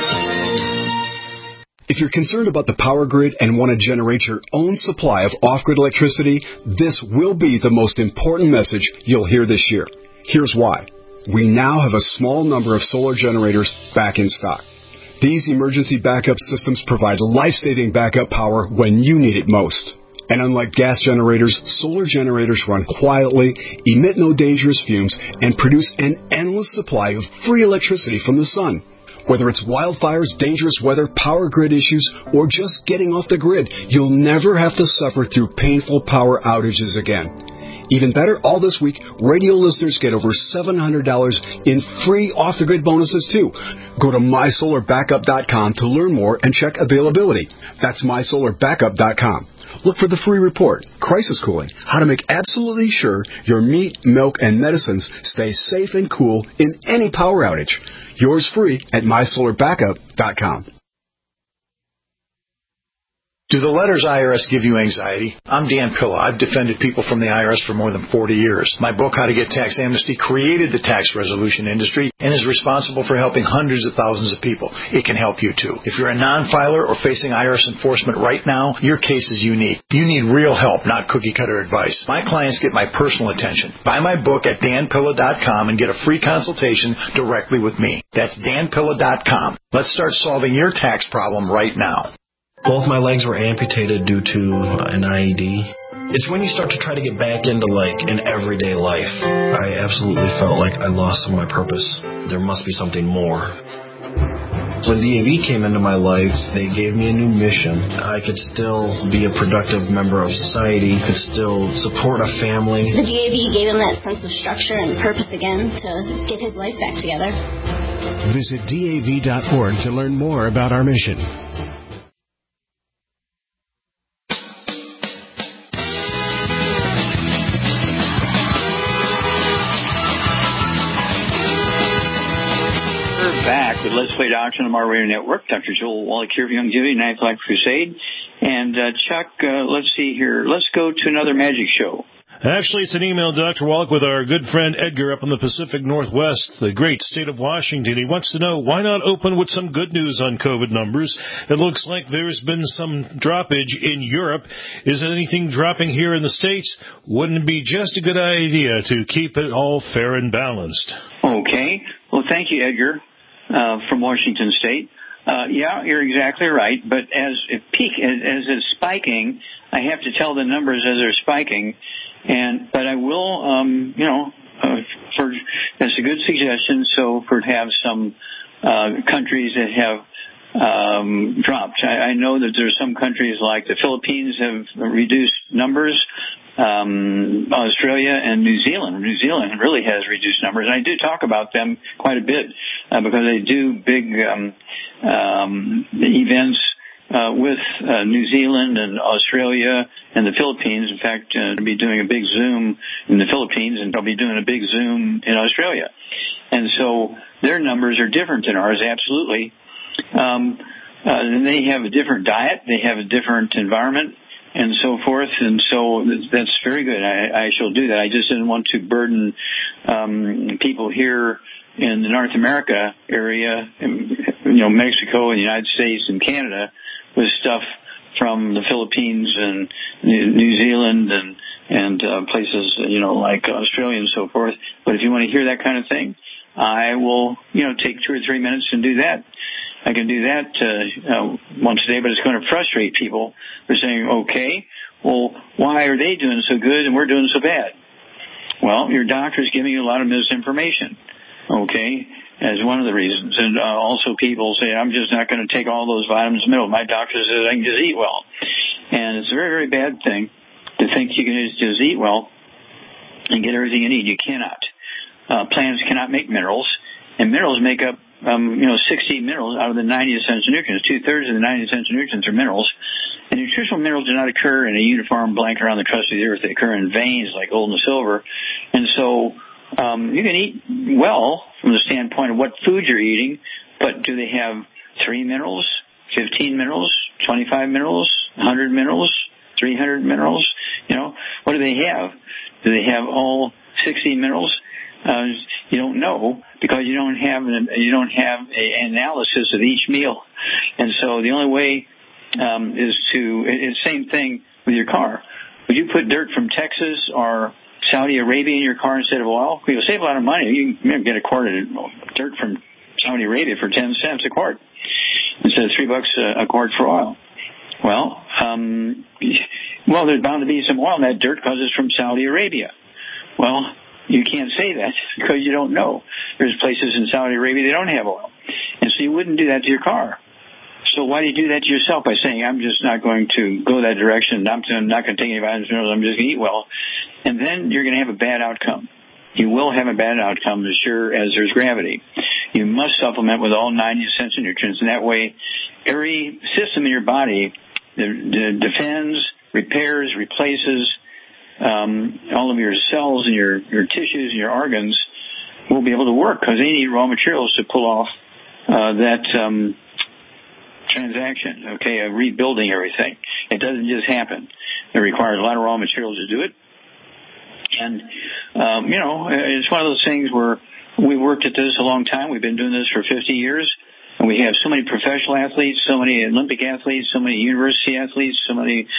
If you're concerned about the power grid and want to generate your own supply of off-grid electricity, this will be the most important message you'll hear this year. Here's why. We now have a small number of solar generators back in stock. These emergency backup systems provide life-saving backup power when you need it most. And unlike gas generators, solar generators run quietly, emit no dangerous fumes, and produce an endless supply of free electricity from the sun. Whether it's wildfires, dangerous weather, power grid issues, or just getting off the grid, you'll never have to suffer through painful power outages again. Even better, all this week, radio listeners get over $700 in free off-the-grid bonuses, too. Go to mysolarbackup.com to learn more and check availability. That's mysolarbackup.com. Look for the free report, Crisis Cooling, how to make absolutely sure your meat, milk, and medicines stay safe and cool in any power outage. Yours free at mysolarbackup.com. Do the letters IRS give you anxiety? I'm Dan Pilla. I've defended people from the IRS for more than 40 years. My book, How to Get Tax Amnesty, created the tax resolution industry and is responsible for helping hundreds of thousands of people. It can help you, too. If you're a non-filer or facing IRS enforcement right now, your case is unique. You need real help, not cookie-cutter advice. My clients get my personal attention. Buy my book at danpilla.com and get a free consultation directly with me. That's danpilla.com. Let's start solving your tax problem right now. Both my legs were amputated due to an IED. It's when you start to try to get back into, an everyday life. I absolutely felt like I lost some of my purpose. There must be something more. When DAV came into my life, they gave me a new mission. I could still be a productive member of society, could still support a family. The DAV gave him that sense of structure and purpose again to get his life back together. Visit DAV.org to learn more about our mission. Back with Let's Play Doctor on the Mar Radio Network. Dr. Joel Wallach here for Youngevity, 9th Life Crusade. And Chuck, let's see here. Let's go to another magic show. Actually, it's an email, Dr. Wallach, with our good friend Edgar up in the Pacific Northwest, the great state of Washington. He wants to know, why not open with some good news on COVID numbers? It looks like there's been some droppage in Europe. Is anything dropping here in the States? Wouldn't it be just a good idea to keep it all fair and balanced? Okay. Well, thank you, Edgar. From Washington State. Yeah, you're exactly right. But as it's spiking, I have to tell the numbers as they're spiking. But I will, that's a good suggestion. So to have some countries that have dropped. I know that there are some countries like the Philippines have reduced numbers. Australia and New Zealand. New Zealand really has reduced numbers, and I do talk about them quite a bit because they do big events with New Zealand and Australia and the Philippines. In fact, I'll be doing a big Zoom in the Philippines, and I'll be doing a big Zoom in Australia. And so their numbers are different than ours, absolutely. And they have a different diet. They have a different environment and so forth. And so that's very good. I shall do that. I just didn't want to burden people here in the North America area, Mexico and the United States and Canada, with stuff from the Philippines and New Zealand and places, like Australia and so forth. But if you want to hear that kind of thing, I will, take 2 or 3 minutes and do that. I can do that once a day, but it's going to frustrate people. They're saying, okay, well, why are they doing so good and we're doing so bad? Well, your doctor's giving you a lot of misinformation, okay, as one of the reasons. And also people say, I'm just not going to take all those vitamins and minerals. My doctor says I can just eat well. And it's a very, very bad thing to think you can just eat well and get everything you need. You cannot. Plants cannot make minerals, and minerals make up 60 minerals out of the 90 essential nutrients. 2/3 of the 90 essential nutrients are minerals. And nutritional minerals do not occur in a uniform blanket around the crust of the earth. They occur in veins like gold and silver. And so you can eat well from the standpoint of what food you're eating, but do they have 3 minerals, 15 minerals, 25 minerals, 100 minerals, 300 minerals? What do they have? Do they have all 60 minerals? You don't know, because you don't have an analysis of each meal. And so the only way is to, it's the same thing with your car. Would you put dirt from Texas or Saudi Arabia in your car instead of oil? You'll save a lot of money. You can get a quart of dirt from Saudi Arabia for 10 cents a quart instead of $3 a quart for oil. Well, there's bound to be some oil in that dirt because it's from Saudi Arabia. Well, you can't say that because you don't know. There's places in Saudi Arabia they don't have oil. And so you wouldn't do that to your car. So why do you do that to yourself by saying, I'm just not going to go that direction, I'm not going to take any vitamins, I'm just going to eat well? And then you're going to have a bad outcome. You will have a bad outcome as sure as there's gravity. You must supplement with all 90 essential nutrients, and that way every system in your body defends, repairs, replaces, all of your cells and your tissues and your organs will be able to work because they need raw materials to pull off that transaction, okay, of rebuilding everything. It doesn't just happen. It requires a lot of raw materials to do it. And, it's one of those things where we worked at this a long time. We've been doing this for 50 years. And we have so many professional athletes, so many Olympic athletes, so many university athletes, so many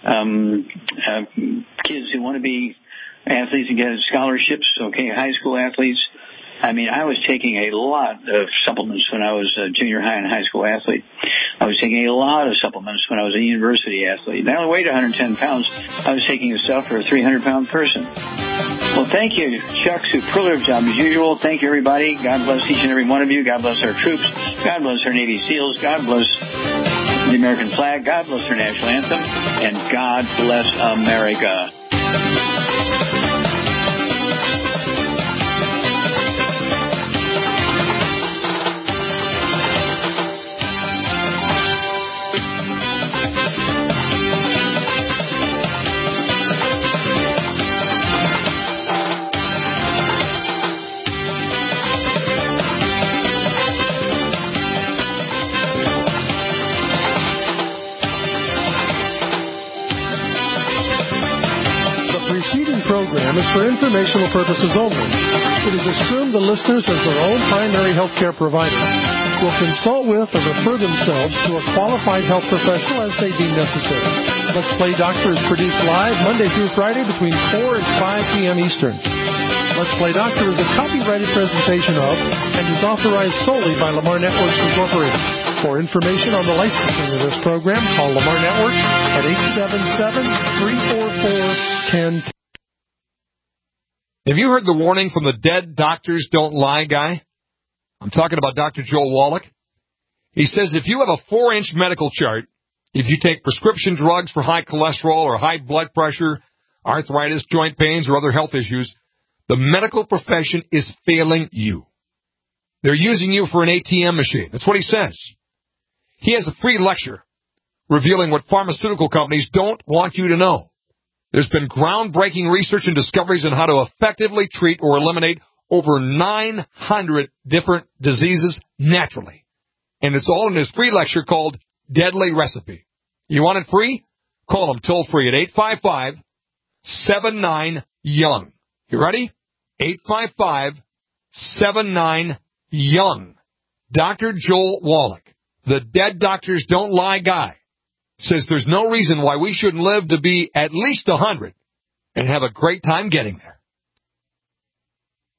kids who want to be athletes and get scholarships, okay, high school athletes. I mean, I was taking a lot of supplements when I was a junior high and high school athlete. I was taking a lot of supplements when I was a university athlete. I only weighed 110 pounds. I was taking the stuff for a 300-pound person. Well, thank you, Chuck. Superlative job as usual. Thank you, everybody. God bless each and every one of you. God bless our troops. God bless our Navy SEALs. God bless the American flag. God bless our national anthem. And God bless America. Program is for informational purposes only. It is assumed the listeners, as their own primary health care provider, will consult with or refer themselves to a qualified health professional as they deem necessary. Let's Play Doctor is produced live Monday through Friday between 4 and 5 p.m. Eastern. Let's Play Doctor is a copyrighted presentation of and is authorized solely by Lamar Networks Incorporated. For information on the licensing of this program, call Lamar Networks at 877-344-1010. Have you heard the warning from the Dead Doctors Don't Lie guy? I'm talking about Dr. Joel Wallach. He says if you have a 4-inch medical chart, if you take prescription drugs for high cholesterol or high blood pressure, arthritis, joint pains, or other health issues, the medical profession is failing you. They're using you for an ATM machine. That's what he says. He has a free lecture revealing what pharmaceutical companies don't want you to know. There's been groundbreaking research and discoveries on how to effectively treat or eliminate over 900 different diseases naturally. And it's all in this free lecture called Deadly Recipe. You want it free? Call them toll free at 855-79-YOUNG. You ready? 855-79-YOUNG. Dr. Joel Wallach, the Dead Doctors Don't Lie guy, says there's no reason why we shouldn't live to be at least 100 and have a great time getting there.